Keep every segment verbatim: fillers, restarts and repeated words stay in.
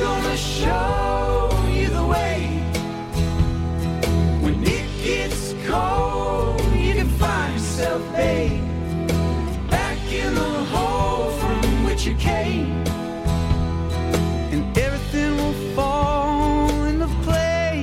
gonna show you the way. When it gets cold, you can find yourself, babe, back in the hole from which you came. And everything will fall into place.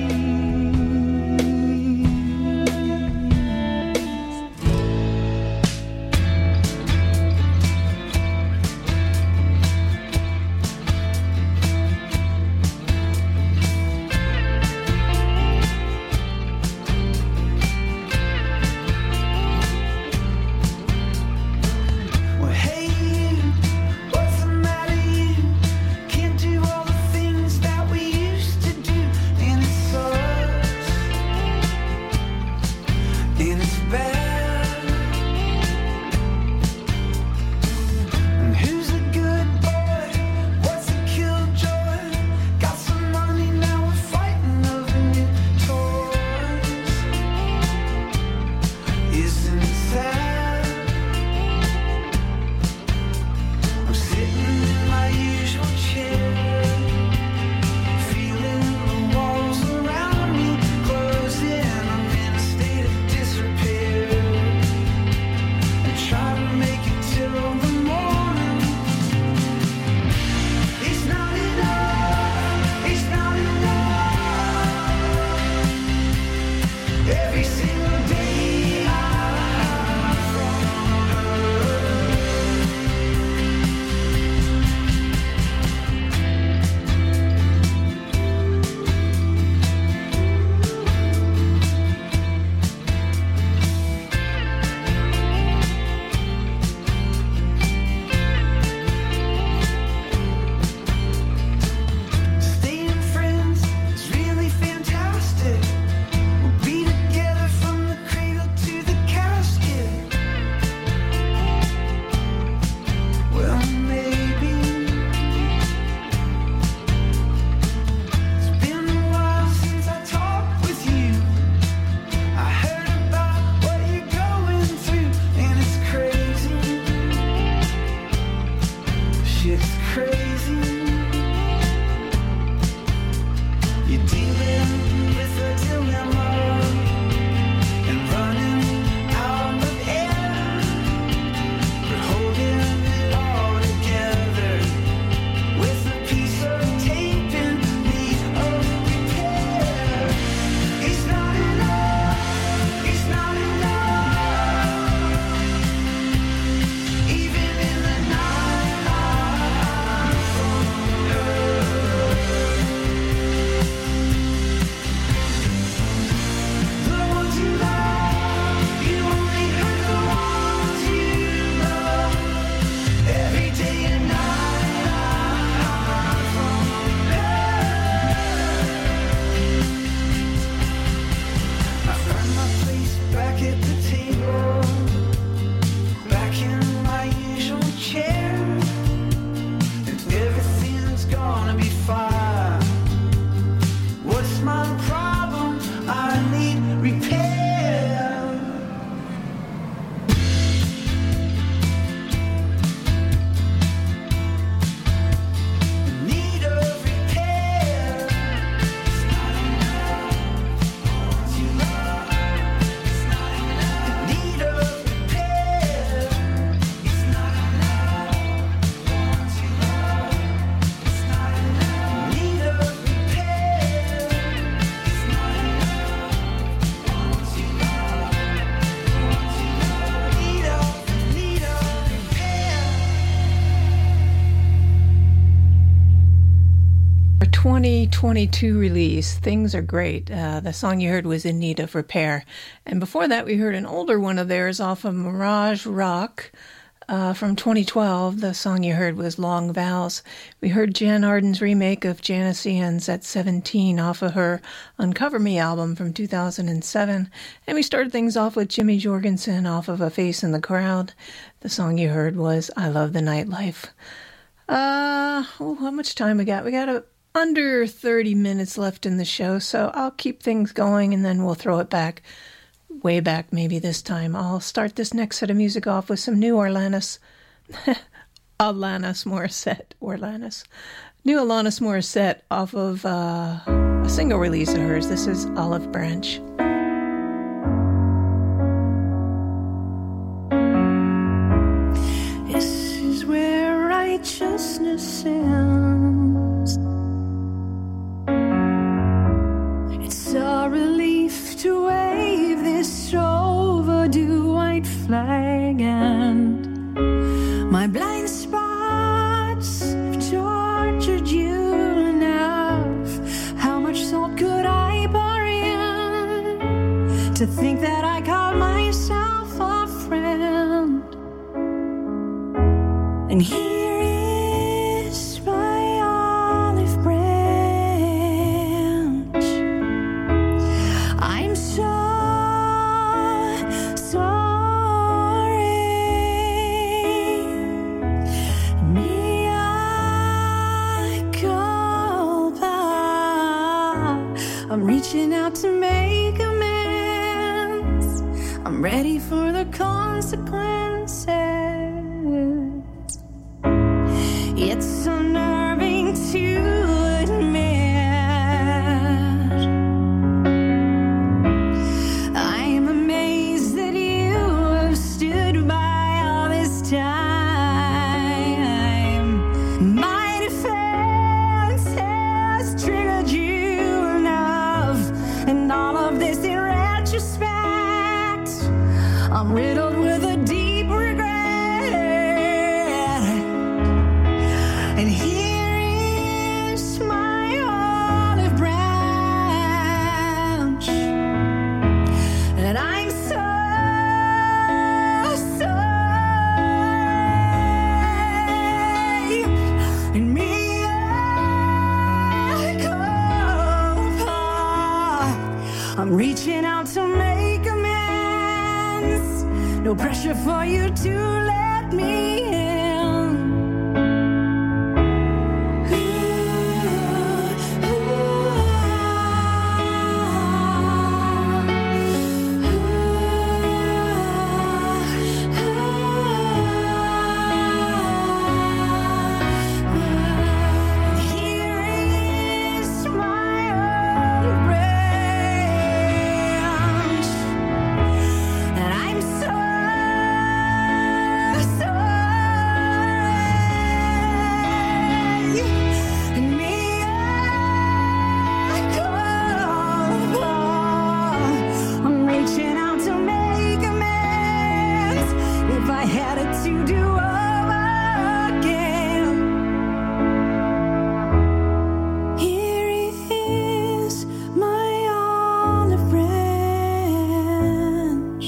twenty twenty-two release, Things Are Great. Uh, the song you heard was In Need of Repair. And before that, we heard an older one of theirs off of Mirage Rock uh, from twenty twelve. The song you heard was Long Vows. We heard Jan Arden's remake of Janice Ian's At seventeen off of her Uncover Me album from two thousand seven. And we started things off with Jimmy Jorgensen off of A Face in the Crowd. The song you heard was I Love the Nightlife. Uh, oh, how much time we got? We got a under thirty minutes left in the show, so I'll keep things going and then we'll throw it back, way back maybe this time. I'll start this next set of music off with some new Alanis, Alanis Morissette, Alanis. New Alanis Morissette off of uh, a single release of hers. This is Olive Branch. This is where righteousness ends. It's a relief to wave this overdue white flag, and my blind spots have tortured you enough. How much salt could I pour in to think that I called myself a friend? And here is my olive branch. I'm so sorry. Mea culpa. I'm reaching out to make amends. I'm ready for the consequences. It's unnerving to admit. I'm amazed that you have stood by all this time. My defense has triggered you enough, and all of this in retrospect, I'm riddled with a deep regret. And here is my olive branch, and I'm so sorry. And mea culpa. I'm reaching out to make amends. No pressure for you to let me in. Here is my olive branch, and I'm so sorry. And mea culpa. I'm reaching out to make amends. If I had it to do over again, here is my olive branch,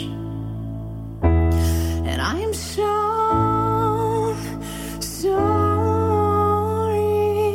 and I'm so sorry.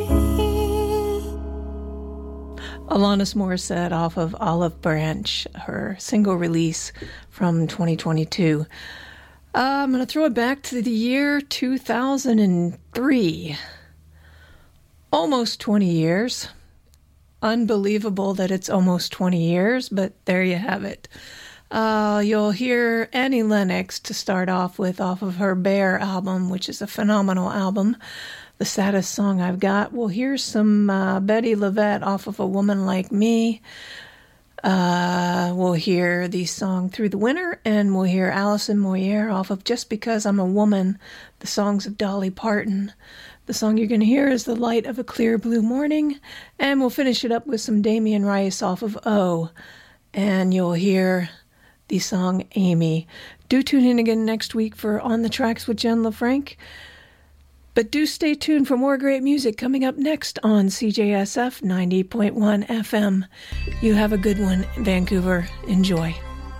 Alanis Morissette off of Olive Branch, her single release from twenty twenty-two. Uh, I'm going to throw it back to the year two thousand three. Almost twenty years. Unbelievable that it's almost twenty years, but there you have it. Uh, you'll hear Annie Lennox to start off with off of her Bear album, which is a phenomenal album. The Saddest Song I've Got. We'll hear some uh, Betty LaVette off of A Woman Like Me. Uh, we'll hear the song Through the Winter, and we'll hear Alison Moyer off of Just Because I'm a Woman, the songs of Dolly Parton. The song you're going to hear is The Light of a Clear Blue Morning, and we'll finish it up with some Damien Rice off of O, and you'll hear the song Amy. Do tune in again next week for On the Tracks with Jen LaFranc. But do stay tuned for more great music coming up next on C J S F ninety point one F M. You have a good one, Vancouver. Enjoy.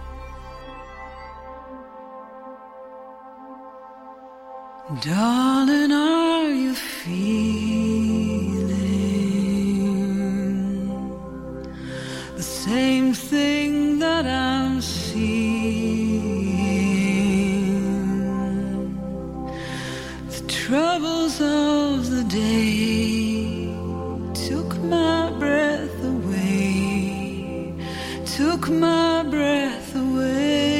Darling, are you feeling the same thing that I'm seeing? The troubles of the day took my breath away, took my breath away.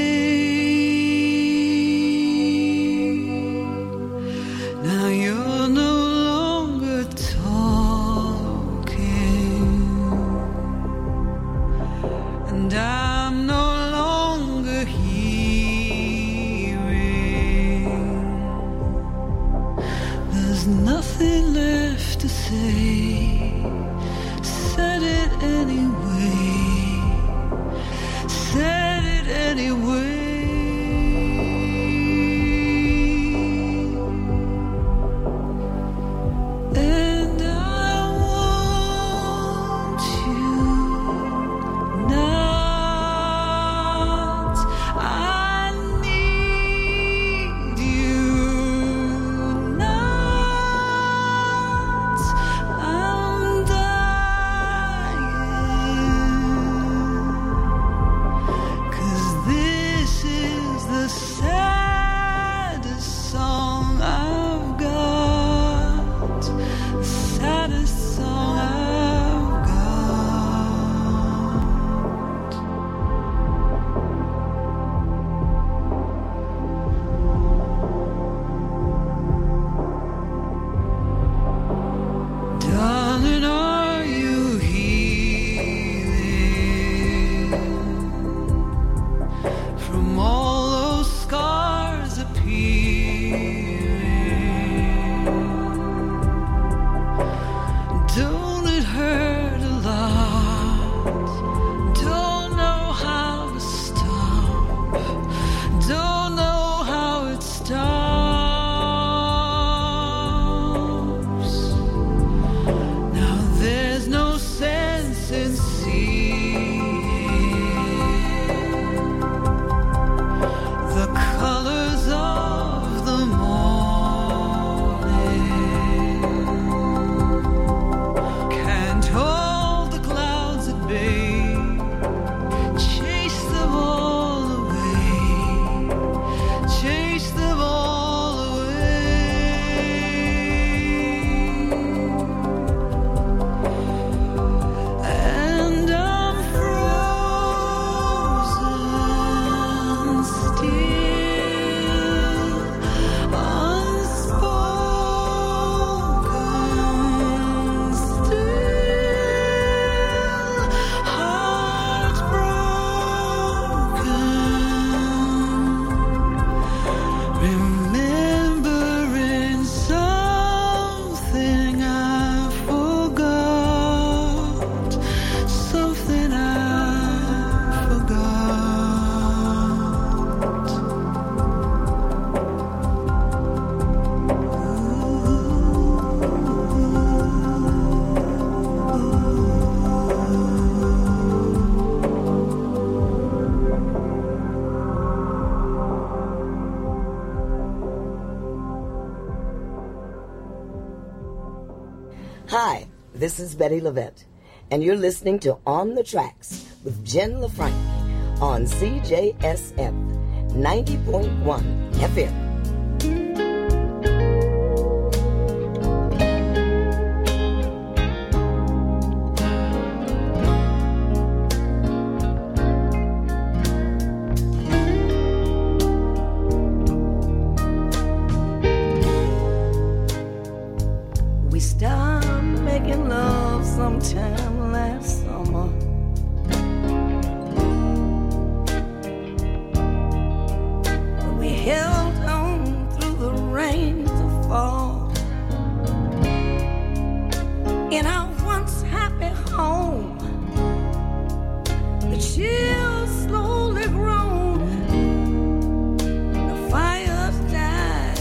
Now you're no longer said it anyway, said it anyway. And I want you not, I need you not, I'm dying, 'cause this is the saddest song I've got, saddest song I've got. Darling, are you healing from all those scars appearing? Don't it hurt a lot? Don't know how to stop, don't know how it stops. Now there's no sense in seeing the colors of the morning. Can't hold the clouds at bay, chase them all away, chase them all away. And I'm frozen still, unspoken still, heartbroken, remembering something I forgot, something I forgot. Hi, this is Betty Levette, and you're listening to On the Tracks with Jen LaFranc on C J S F ninety point one F M. We stopped making love sometime last summer. But we held on through the rains of fall. In our once happy home, the chills slowly grown, the fires died.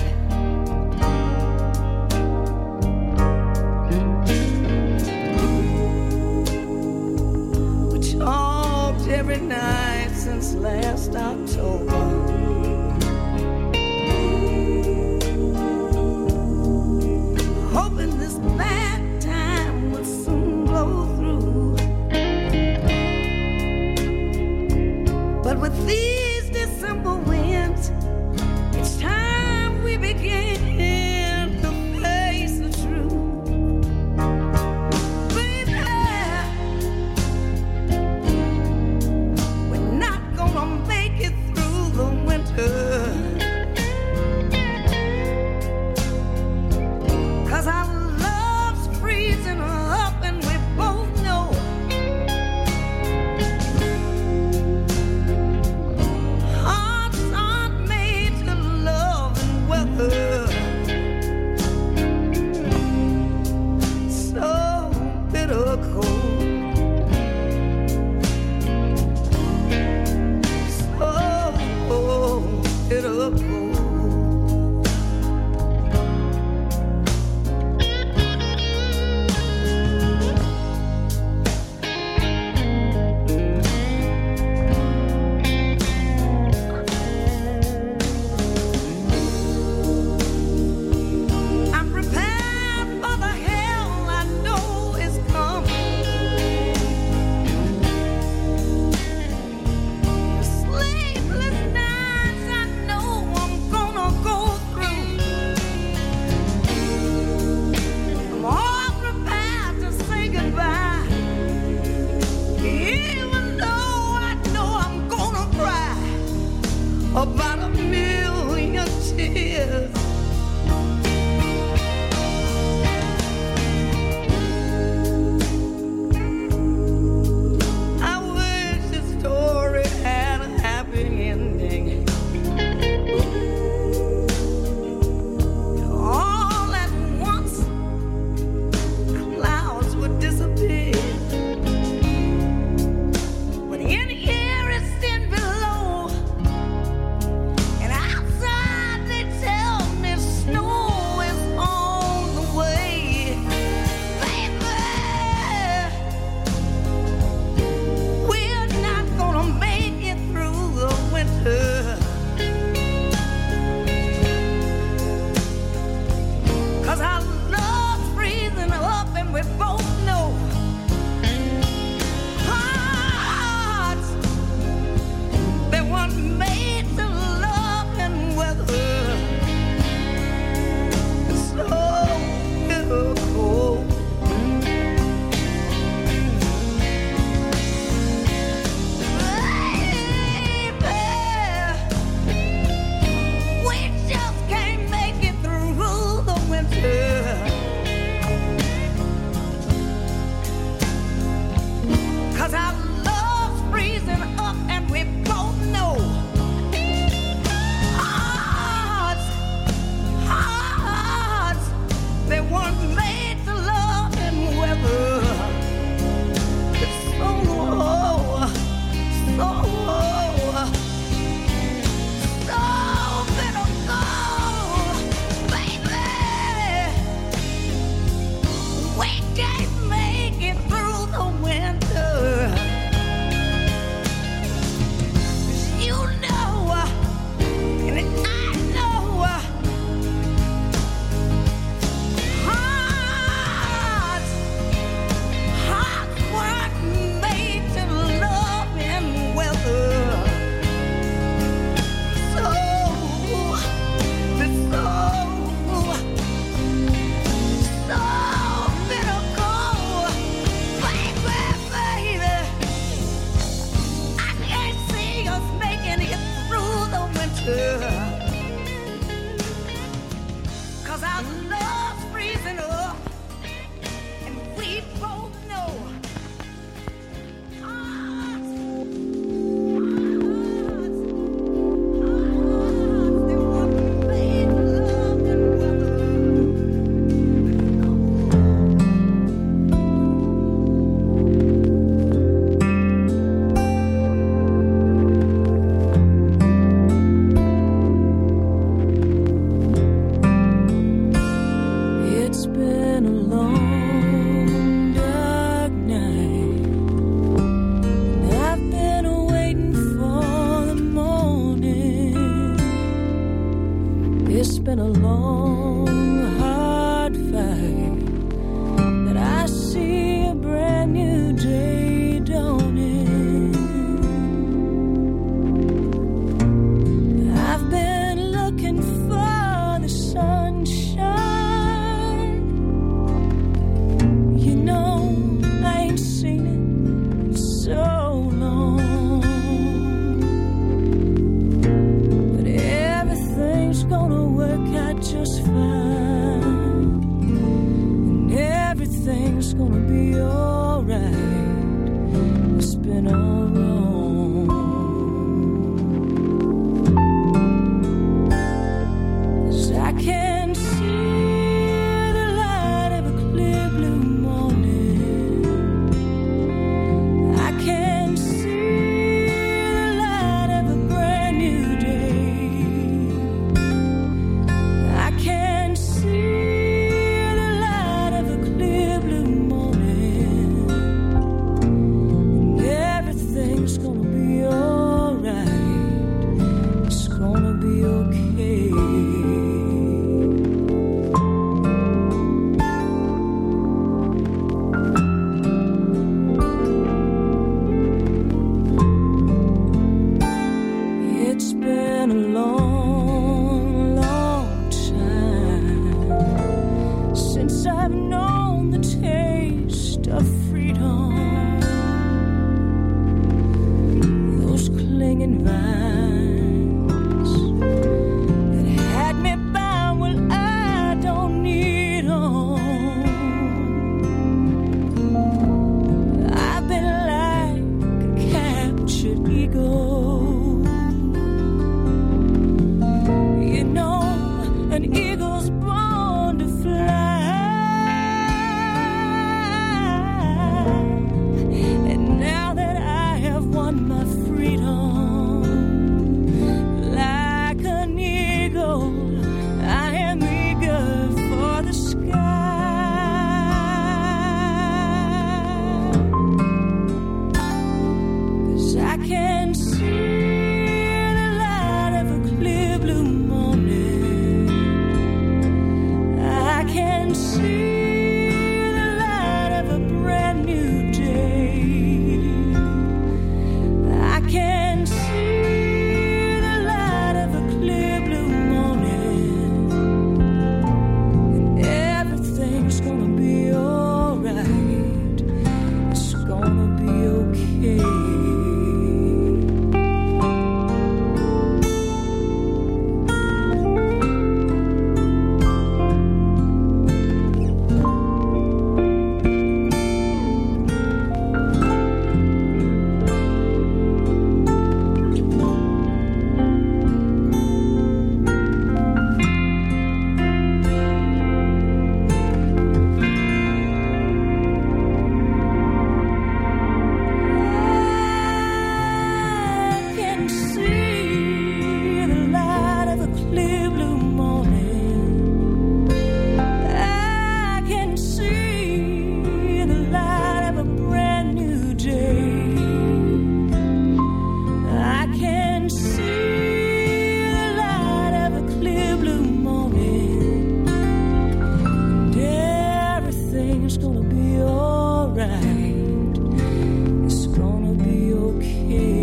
We talked every night since last October. Hoping this bad time would soon blow through. But with these December winds, it's time we begin to face the truth. Baby, we're not gonna make it through. gonna be alright. It's been all wrong. 'Cause I can see the light of a clear blue morning. I can see the light of a brand new day. I can see the light of a clear blue morning. And everything's gonna be alright. It's gonna be okay. It's been a long, long time since I've known the taste of freedom. Those clinging vines that had me bound, well, I don't need 'em. I've been like a captured eagle. You know, an eagle's born to fly. And now that I have won my freedom, like an eagle, I am eager for the sky. 'Cause I can see the light of a clear blue morning. I can see the light of a brand new day. I can see the light of a clear blue morning. And everything's gonna be alright. It's gonna be okay. I can see the light of a clear blue morning. I can see the light of a brand new day. I can see the light of a clear blue morning. And everything's gonna be alright. It's gonna be okay.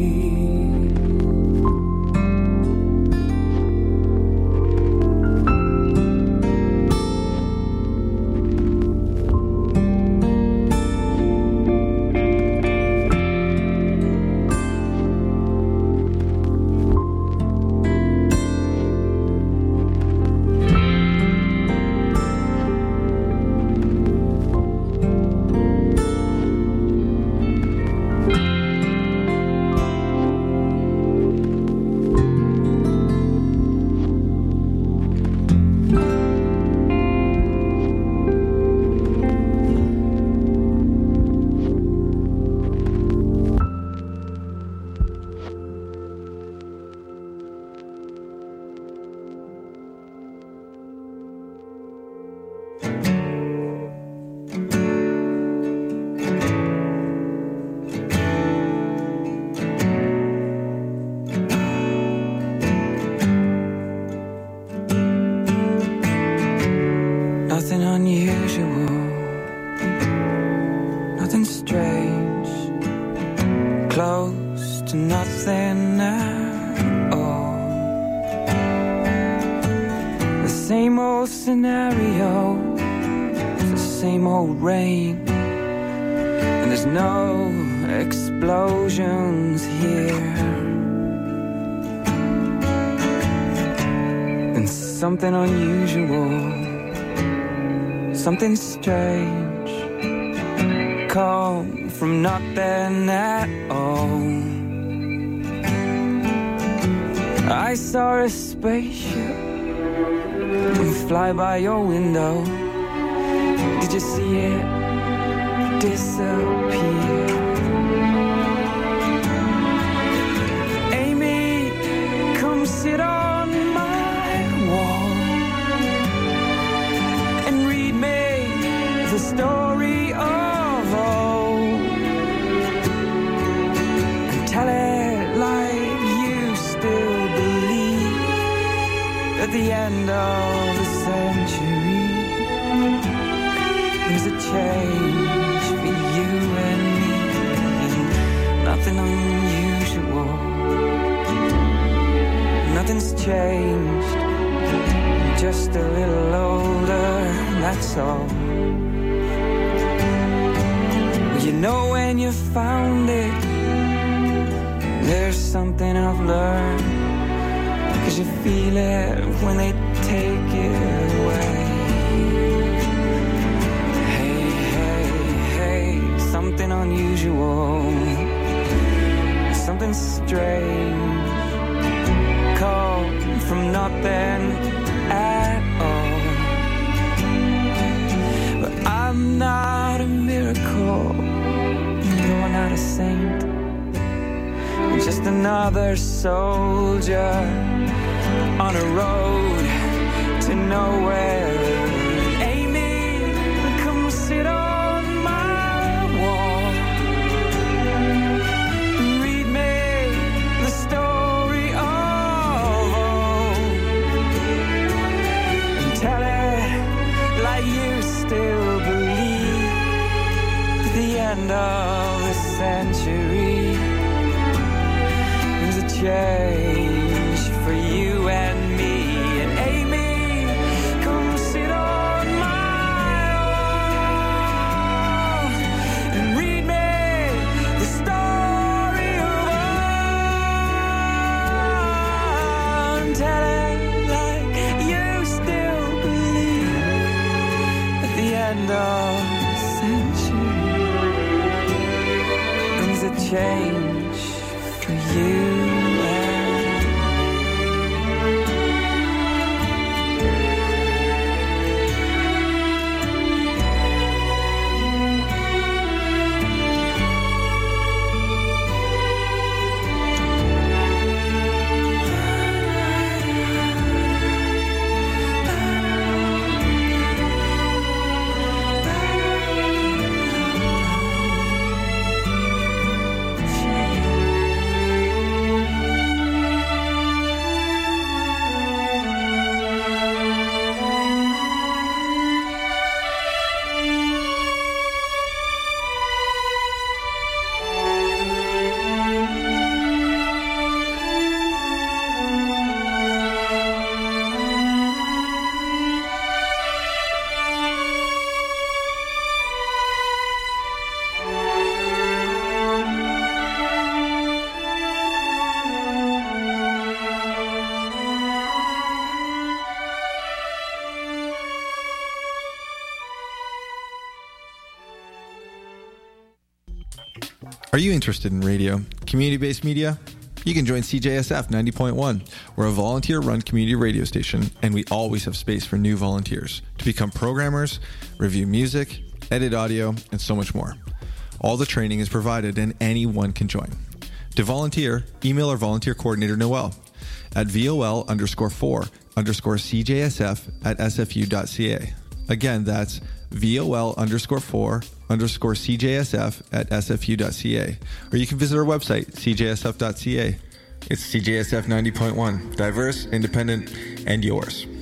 Nothing unusual, nothing strange, close to nothing at all. The same old scenario, the same old rain, and there's no explosions here. And something unusual, something strange, come from nothing at all. I saw a spaceship fly by your window. Did you see it disappear? Amy, come sit on my wall and read me the story of old, and tell it like you still believe at the end of the century there's a change for you and me, and nothing unusual, nothing's changed, just a little older, that's all. You know when you found it, there's something I've learned, 'cause you feel it when they take it away. Hey, hey, hey, something unusual, something strange, come from nothing at all. But I'm not a miracle, no, I'm not a saint, I'm just another soldier on a road to nowhere. Amy, come sit on my wall and read me the story of old, and tell it like you still believe at the end of the century there's a change for you and me. And Amy, come sit on my wall and read me the story of old, and tell it like you still believe at the end of the century there's a change for you. Are you interested in radio, community-based media? You can join C J S F ninety point one. We're a volunteer-run community radio station, and we always have space for new volunteers to become programmers, review music, edit audio, and so much more. All the training is provided, and anyone can join. To volunteer, email our volunteer coordinator, Noel, at vol underscore four underscore CJSF at sfu.ca. Again, that's vol underscore four underscore CJSF at sfu.ca. Or you can visit our website, c j s f dot c a. It's C J S F ninety point one, diverse, independent, and yours.